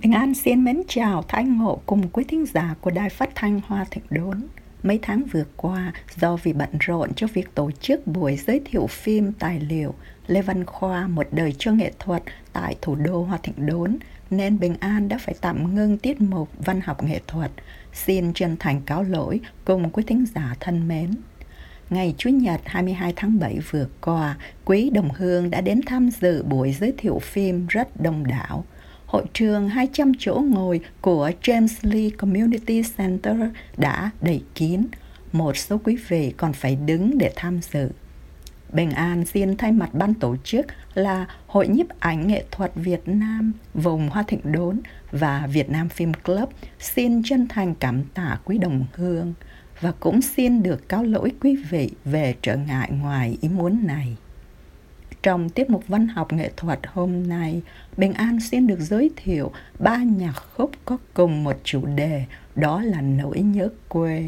Bình An xin mến chào Thái Ngộ cùng quý thính giả của Đài Phát thanh Hoa Thịnh Đốn. Mấy tháng vừa qua, do vì bận rộn cho việc tổ chức buổi giới thiệu phim tài liệu Lê Văn Khoa một đời cho nghệ thuật tại thủ đô Hoa Thịnh Đốn, nên Bình An đã phải tạm ngưng tiết mục văn học nghệ thuật. Xin chân thành cáo lỗi cùng quý thính giả thân mến. Ngày Chủ nhật 22 tháng 7 vừa qua, quý đồng hương đã đến tham dự buổi giới thiệu phim rất đông đảo. Hội trường 200 chỗ ngồi của James Lee Community Center đã đầy kín. Một số quý vị còn phải đứng để tham dự. Bình An xin thay mặt ban tổ chức là Hội Nhiếp ảnh Nghệ thuật Việt Nam, vùng Hoa Thịnh Đốn và Việt Nam Film Club xin chân thành cảm tạ quý đồng hương và cũng xin được cáo lỗi quý vị về trở ngại ngoài ý muốn này. Trong tiết mục văn học nghệ thuật hôm nay, Bình An xin được giới thiệu 3 nhạc khúc có cùng một chủ đề, đó là nỗi nhớ quê.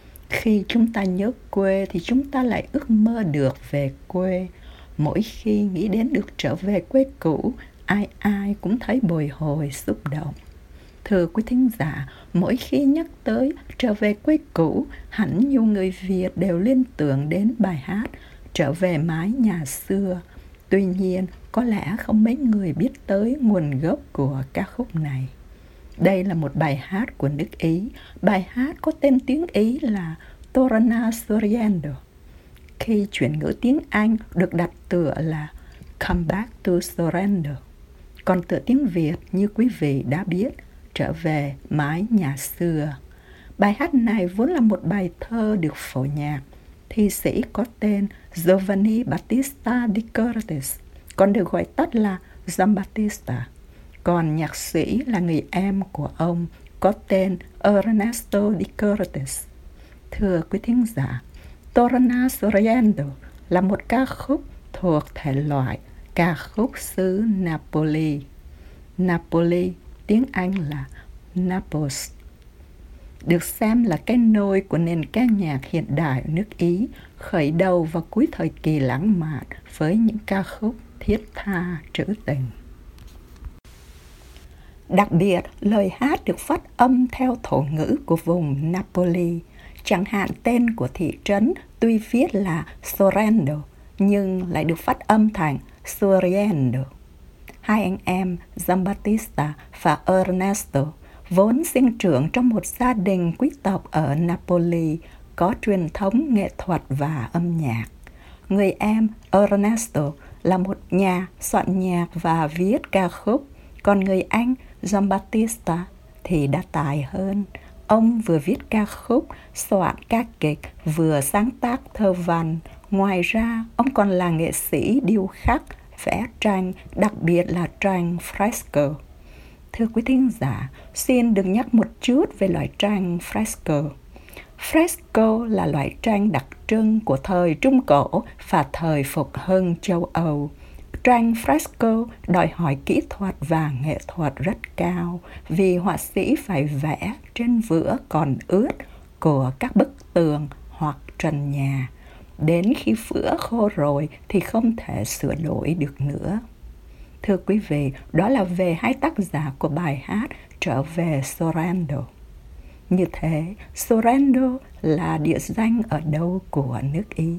Khi chúng ta nhớ quê thì chúng ta lại ước mơ được về quê. Mỗi khi nghĩ đến được trở về quê cũ, ai ai cũng thấy bồi hồi xúc động. Thưa quý thính giả, mỗi khi nhắc tới trở về quê cũ, hẳn nhiều người Việt đều liên tưởng đến bài hát Trở về mái nhà xưa. Tuy nhiên, có lẽ không mấy người biết tới nguồn gốc của ca khúc này. Đây là một bài hát của nước Ý. Bài hát có tên tiếng Ý là Torna Sorriendo. Khi chuyển ngữ tiếng Anh được đặt tựa là Come Back to Sorrento. Còn tựa tiếng Việt như quý vị đã biết, Trở về mái nhà xưa. Bài hát này vốn là một bài thơ được phổ nhạc. Thi sĩ có tên Giovanni Battista di Curtis, còn được gọi tắt là Giambattista. Còn nhạc sĩ là người em của ông, có tên Ernesto di Curtis. Thưa quý thính giả, Torna Sorriendo là một ca khúc thuộc thể loại ca khúc xứ Napoli. Napoli, tiếng Anh là Naples, được xem là cái nôi của nền ca nhạc hiện đại ở nước Ý, khởi đầu vào cuối thời kỳ lãng mạn với những ca khúc thiết tha trữ tình. Đặc biệt, lời hát được phát âm theo thổ ngữ của vùng Napoli. Chẳng hạn tên của thị trấn tuy viết là Sorrento, nhưng lại được phát âm thành Sorriendo. Hai anh em Giambattista và Ernesto vốn sinh trưởng trong một gia đình quý tộc ở Napoli, có truyền thống nghệ thuật và âm nhạc. Người em Ernesto là một nhà soạn nhạc và viết ca khúc, còn người anh Giambattista thì đã tài hơn. Ông vừa viết ca khúc, soạn ca kịch, vừa sáng tác thơ văn. Ngoài ra, ông còn là nghệ sĩ điêu khắc, vẽ tranh, đặc biệt là tranh fresco. Thưa quý thính giả, xin được nhắc một chút về loại tranh fresco. Fresco là loại tranh đặc trưng của thời Trung Cổ và thời Phục hưng châu Âu. Tranh fresco đòi hỏi kỹ thuật và nghệ thuật rất cao vì họa sĩ phải vẽ trên vữa còn ướt của các bức tường hoặc trần nhà. Đến khi vữa khô rồi thì không thể sửa đổi được nữa. Thưa quý vị, đó là về hai tác giả của bài hát Trở về Sorrento. Như thế, Sorrento là địa danh ở đâu của nước Ý?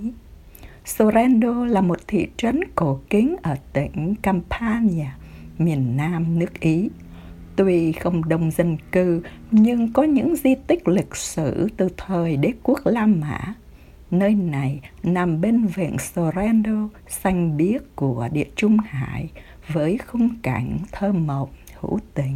Sorrento là một thị trấn cổ kính ở tỉnh Campania, miền nam nước Ý. Tuy không đông dân cư, nhưng có những di tích lịch sử từ thời đế quốc La Mã. Nơi này nằm bên vịnh Sorrento xanh biếc của Địa Trung Hải với khung cảnh thơ mộng hữu tình.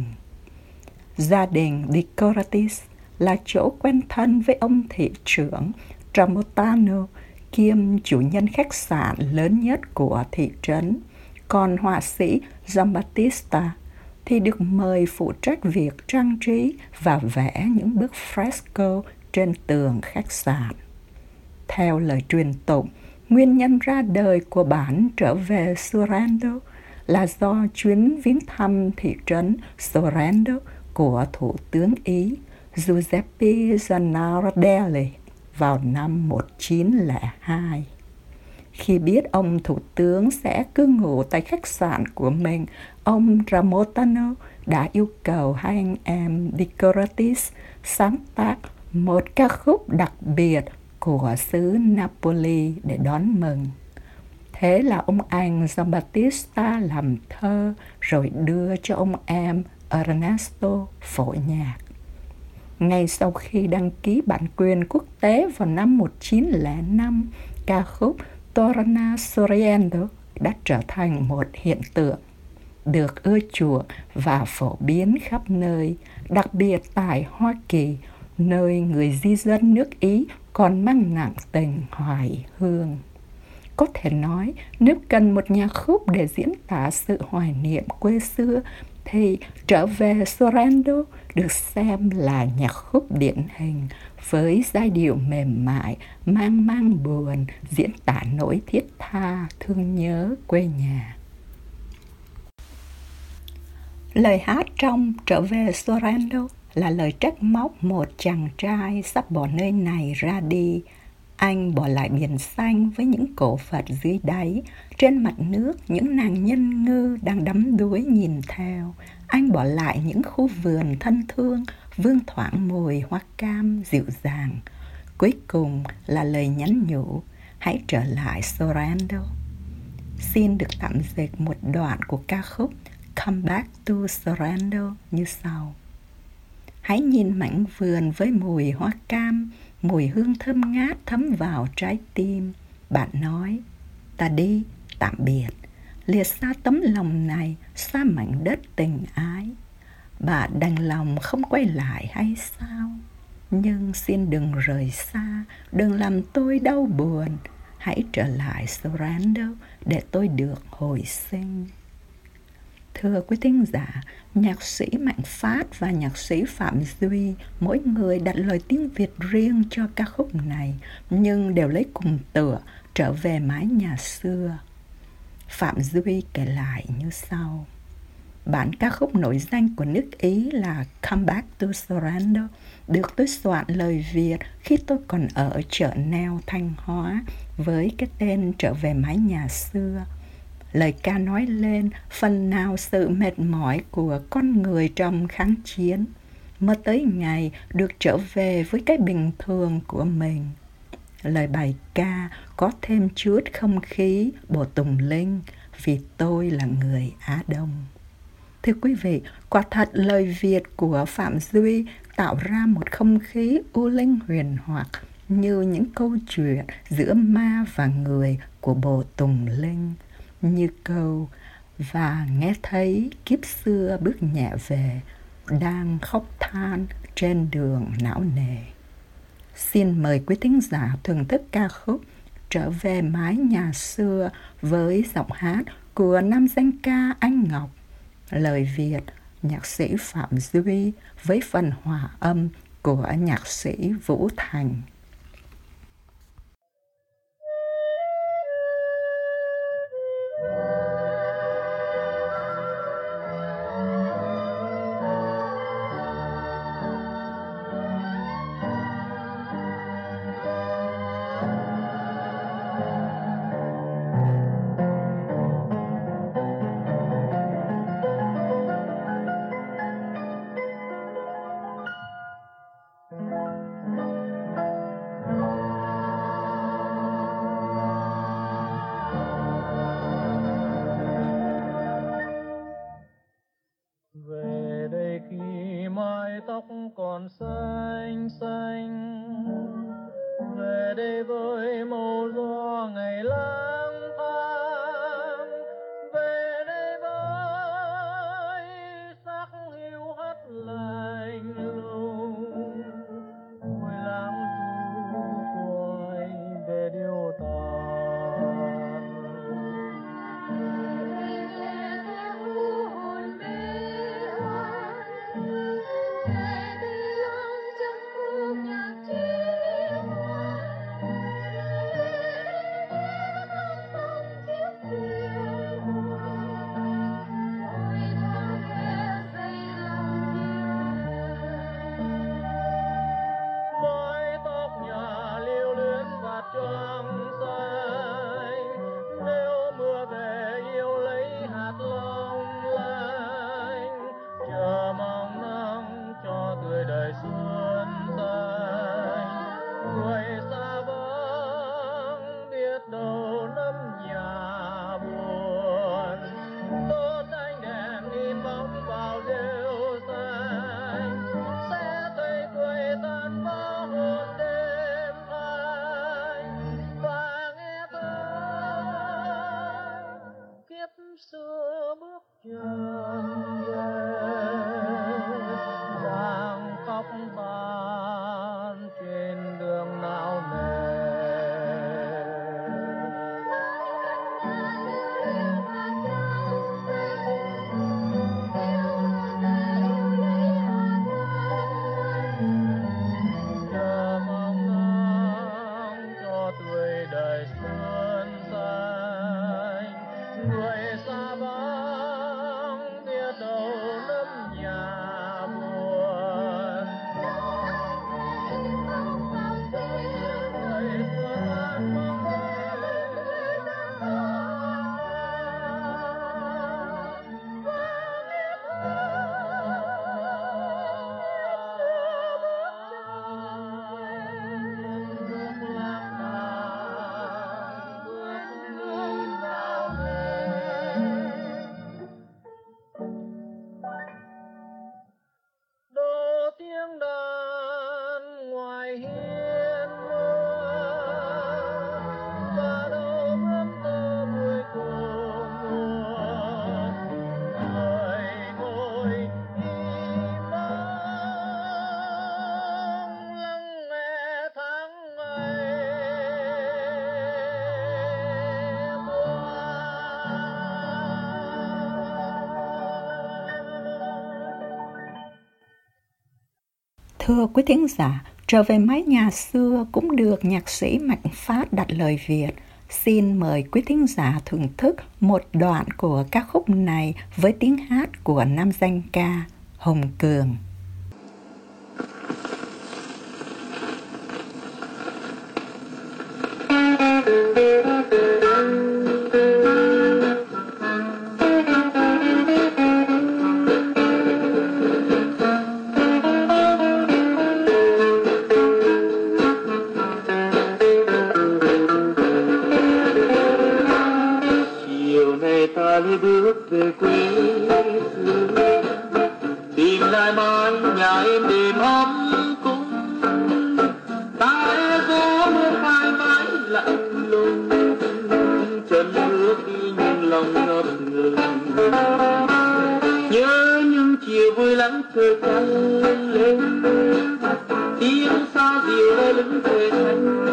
Gia đình Di Curtis là chỗ quen thân với ông thị trưởng Tramontano, kiêm chủ nhân khách sạn lớn nhất của thị trấn. Còn họa sĩ Giambattista thì được mời phụ trách việc trang trí và vẽ những bức fresco trên tường khách sạn. Theo lời truyền tụng, nguyên nhân ra đời của bản Trở về Sorrento là do chuyến viếng thăm thị trấn Sorrento của Thủ tướng Ý Giuseppe Zanardelli vào năm 1902. Khi biết ông thủ tướng sẽ cứ ngủ tại khách sạn của mình, ông Tramontano đã yêu cầu hai anh em Decoratis sáng tác một ca khúc đặc biệt của xứ Napoli để đón mừng. Thế là ông anh Giambattista làm thơ rồi đưa cho ông em Ernesto phổ nhạc. Ngay sau khi đăng ký bản quyền quốc tế vào năm 1905, ca khúc Torna Sorriendo đã trở thành một hiện tượng, được ưa chuộng và phổ biến khắp nơi, đặc biệt tại Hoa Kỳ, nơi người di dân nước Ý còn mang nặng tình hoài hương. Có thể nói, nếu cần một nhạc khúc để diễn tả sự hoài niệm quê xưa, thì Trở về Sorrento được xem là nhạc khúc điển hình với giai điệu mềm mại, mang mang buồn, diễn tả nỗi thiết tha, thương nhớ quê nhà. Lời hát trong Trở về Sorrento là lời trách móc một chàng trai sắp bỏ nơi này ra đi. Anh bỏ lại biển xanh với những cổ vật dưới đáy, trên mặt nước những nàng nhân ngư đang đắm đuối nhìn theo. Anh bỏ lại những khu vườn thân thương, vương thoảng mùi hoa cam dịu dàng. Cuối cùng là lời nhắn nhủ, hãy trở lại Sorrento. Xin được tạm dịch một đoạn của ca khúc Come Back to Sorrento như sau. Hãy nhìn mảnh vườn với mùi hoa cam, mùi hương thơm ngát thấm vào trái tim. Bạn nói, ta đi, tạm biệt, lìa xa tấm lòng này, xa mảnh đất tình ái. Bạn đành lòng không quay lại hay sao? Nhưng xin đừng rời xa, đừng làm tôi đau buồn. Hãy trở lại Sorrento để tôi được hồi sinh. Thưa quý thính giả, nhạc sĩ Mạnh Phát và nhạc sĩ Phạm Duy mỗi người đặt lời tiếng Việt riêng cho ca khúc này, nhưng đều lấy cùng tựa Trở về mái nhà xưa. Phạm Duy kể lại như sau. Bản ca khúc nổi danh của nước Ý là Come Back to Sorrento được tôi soạn lời Việt khi tôi còn ở chợ neo Thanh Hóa với cái tên Trở về mái nhà xưa. Lời ca nói lên phần nào sự mệt mỏi của con người trong kháng chiến, mơ tới ngày được trở về với cái bình thường của mình. Lời bài ca có thêm chút không khí bộ tùng linh vì tôi là người Á Đông. Thưa quý vị, quả thật lời Việt của Phạm Duy tạo ra một không khí u linh huyền hoặc như những câu chuyện giữa ma và người của bộ tùng linh. Như câu và nghe thấy kiếp xưa bước nhẹ về, đang khóc than trên đường não nề. Xin mời quý thính giả thưởng thức ca khúc Trở về mái nhà xưa với giọng hát của nam danh ca Anh Ngọc. Lời Việt nhạc sĩ Phạm Duy với phần hòa âm của nhạc sĩ Vũ Thành. Về đây khi mái tóc còn xanh xanh, về đây với màu gió ngày lang thang, về đây với sắc hiu hắt lạnh lùng, ngồi lãng du quay về điêu tàn. Thưa quý thính giả, trở về mái nhà xưa cũng được nhạc sĩ Mạnh Phát đặt lời Việt. Xin mời quý thính giả thưởng thức một đoạn của ca khúc này với tiếng hát của nam danh ca Hùng Cường. Ta đi bước về quê hương, tìm lại mái nhà êm đềm ấm cúng. Ta gió mưa phai mái lạnh lùng, chân bước đi nhưng lòng ngập ngừng. Nhớ những chiều vui lắng trời trăng lên, tiếng sao diều nơi lưng trời xanh.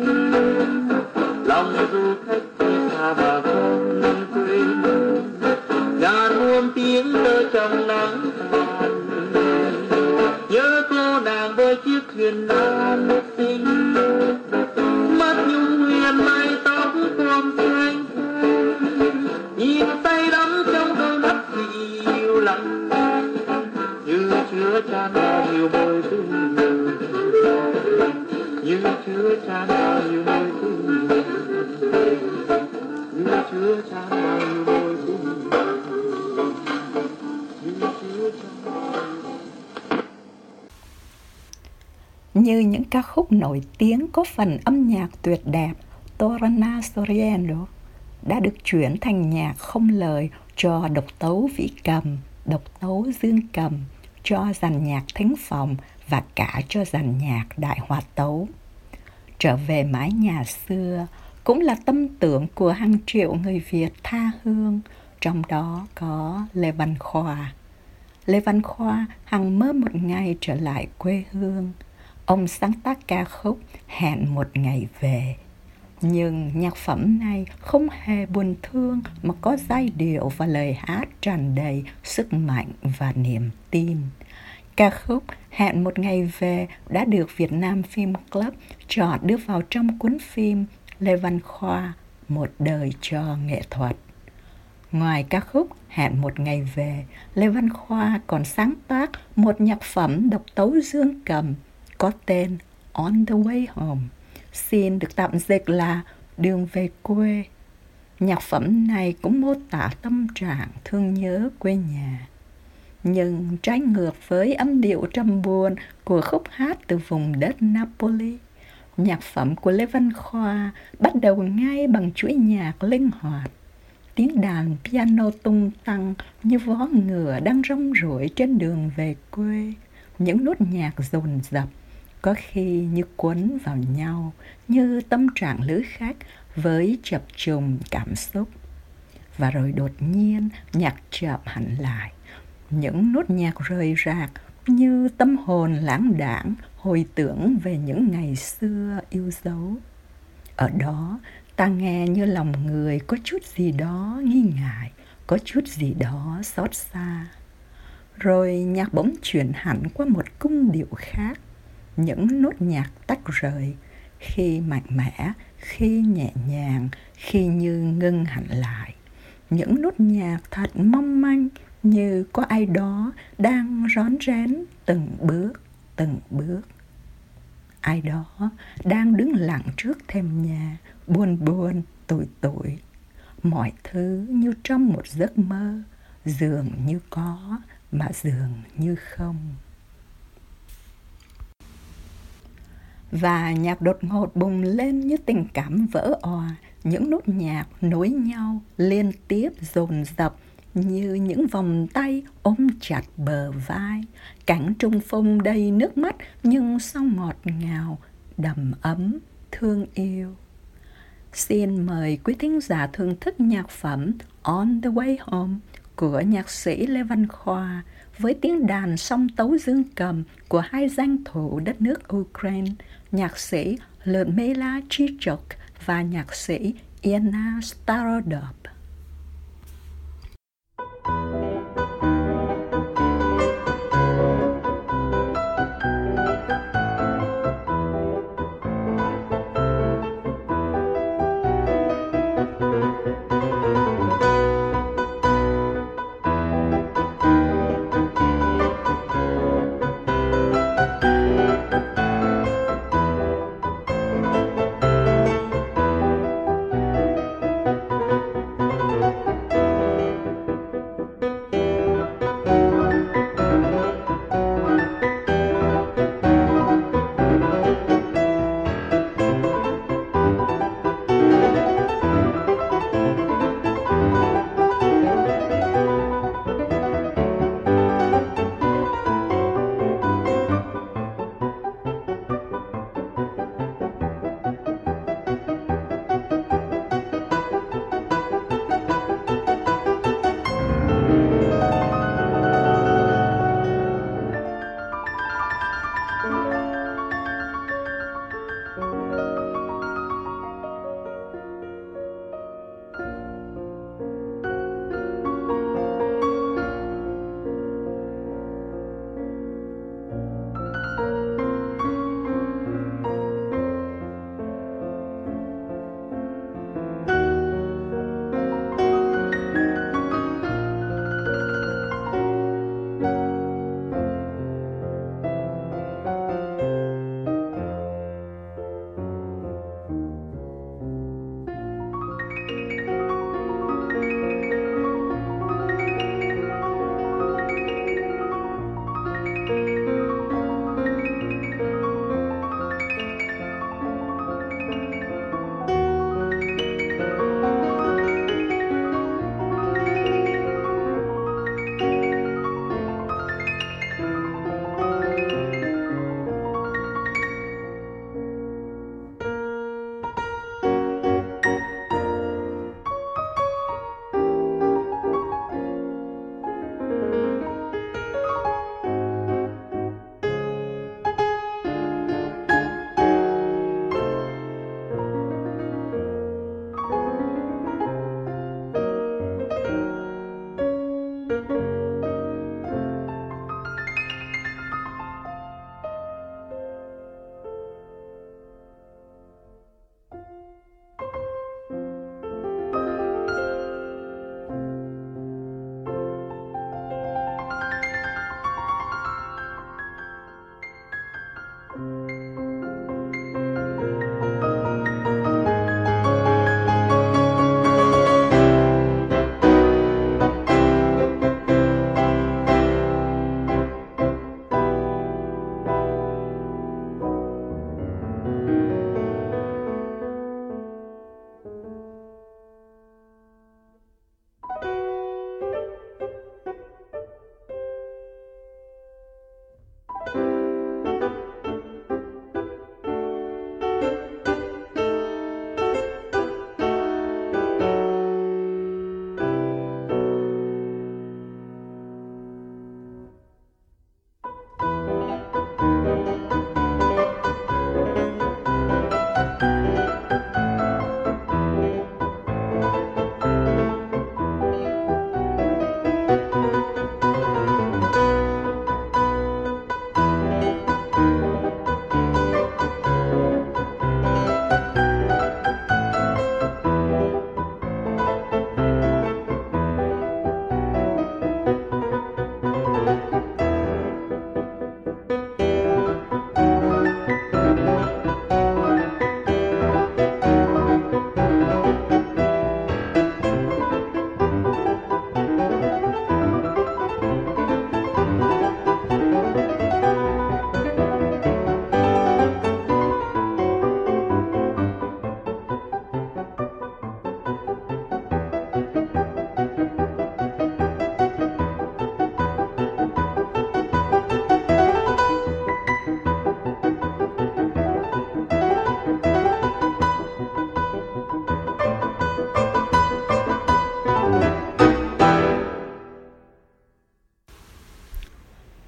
Lòng du khách đi xa mà không quên, ngàn muôn tiếng thơ trong nắng tàn. Nhớ cô nàng với chiếc thuyền nan xinh, mắt nhung huyền mây tóc quom xanh. Nhìn say đắm trong đôi mắt dịu lặng, như chứa chan bao nhiêu môi tình, như chứa chan bao nhiêu môi tình, như chứa chan bao nhiêu môi tình, như chứa chan bao nhiêu. Như những ca khúc nổi tiếng có phần âm nhạc tuyệt đẹp, Torna Soriano đã được chuyển thành nhạc không lời cho độc tấu vĩ cầm, độc tấu dương cầm, cho dàn nhạc thính phòng và cả cho dàn nhạc đại hòa tấu. Trở về mái nhà xưa cũng là tâm tưởng của hàng triệu người Việt tha hương, trong đó có Lê Văn Khoa. Lê Văn Khoa hằng mơ một ngày trở lại quê hương. Ông sáng tác ca khúc Hẹn một ngày về. Nhưng nhạc phẩm này không hề buồn thương mà có giai điệu và lời hát tràn đầy sức mạnh và niềm tin. Ca khúc Hẹn một ngày về đã được Việt Nam Film Club chọn đưa vào trong cuốn phim Lê Văn Khoa, Một đời cho nghệ thuật. Ngoài ca khúc Hẹn một ngày về, Lê Văn Khoa còn sáng tác một nhạc phẩm độc tấu dương cầm có tên On the Way Home, xin được tạm dịch là Đường về quê. Nhạc phẩm này cũng mô tả tâm trạng thương nhớ quê nhà. Nhưng trái ngược với âm điệu trầm buồn của khúc hát từ vùng đất Napoli, nhạc phẩm của Lê Văn Khoa bắt đầu ngay bằng chuỗi nhạc linh hoạt. Tiếng đàn piano tung tăng như vó ngựa đang rong ruổi trên đường về quê. Những nốt nhạc dồn dập, có khi như cuốn vào nhau, như tâm trạng lữ khách với chập trùng cảm xúc. Và rồi đột nhiên nhạc chậm hẳn lại. Những nốt nhạc rời rạc như tâm hồn lãng đãng hồi tưởng về những ngày xưa yêu dấu. Ở đó ta nghe như lòng người có chút gì đó nghi ngại, có chút gì đó xót xa. Rồi nhạc bỗng chuyển hẳn qua một cung điệu khác. Những nốt nhạc tách rời, khi mạnh mẽ, khi nhẹ nhàng, khi như ngưng hẳn lại. Những nốt nhạc thật mong manh, như có ai đó đang rón rén từng bước. Ai đó đang đứng lặng trước thềm nhà, buồn tủi. Mọi thứ như trong một giấc mơ, dường như có mà dường như không. Và nhạc đột ngột bùng lên như tình cảm vỡ òa, những nốt nhạc nối nhau liên tiếp dồn dập như những vòng tay ôm chặt bờ vai. Cảnh trung phong đầy nước mắt nhưng sau ngọt ngào, đầm ấm, thương yêu. Xin mời quý thính giả thưởng thức nhạc phẩm On the Way Home của nhạc sĩ Lê Văn Khoa với tiếng đàn song tấu dương cầm của hai danh thủ đất nước Ukraine, nhạc sĩ Ludmila Chichok và nhạc sĩ Irina Starodub.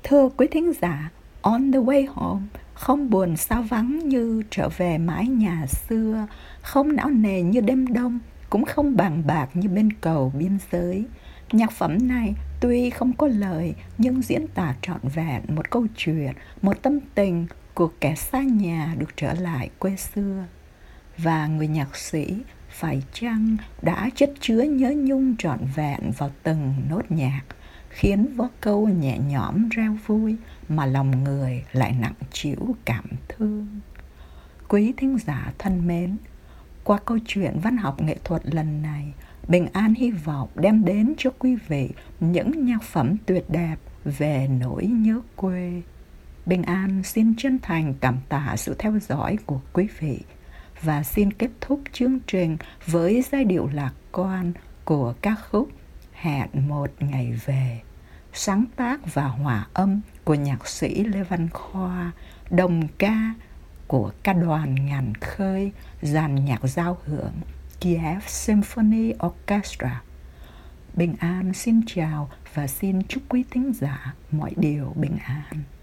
Thưa quý thính giả, On the Way Home không buồn sao vắng như trở về mái nhà xưa, không não nề như đêm đông, cũng không bàng bạc như bên cầu biên giới. Nhạc phẩm này tuy không có lời nhưng diễn tả trọn vẹn một câu chuyện, một tâm tình của kẻ xa nhà được trở lại quê xưa. Và người nhạc sĩ phải chăng đã chất chứa nhớ nhung trọn vẹn vào từng nốt nhạc, khiến vó câu nhẹ nhõm reo vui mà lòng người lại nặng trĩu cảm thương. Quý thính giả thân mến, qua câu chuyện văn học nghệ thuật lần này, Bình An hy vọng đem đến cho quý vị những nhạc phẩm tuyệt đẹp về nỗi nhớ quê. Bình An xin chân thành cảm tạ sự theo dõi của quý vị và xin kết thúc chương trình với giai điệu lạc quan của ca khúc Hẹn một ngày về, sáng tác và hòa âm của nhạc sĩ Lê Văn Khoa, đồng ca của ca đoàn Ngàn Khơi, dàn nhạc giao hưởng Kiev Symphony Orchestra. Bình An xin chào và xin chúc quý thính giả mọi điều bình an.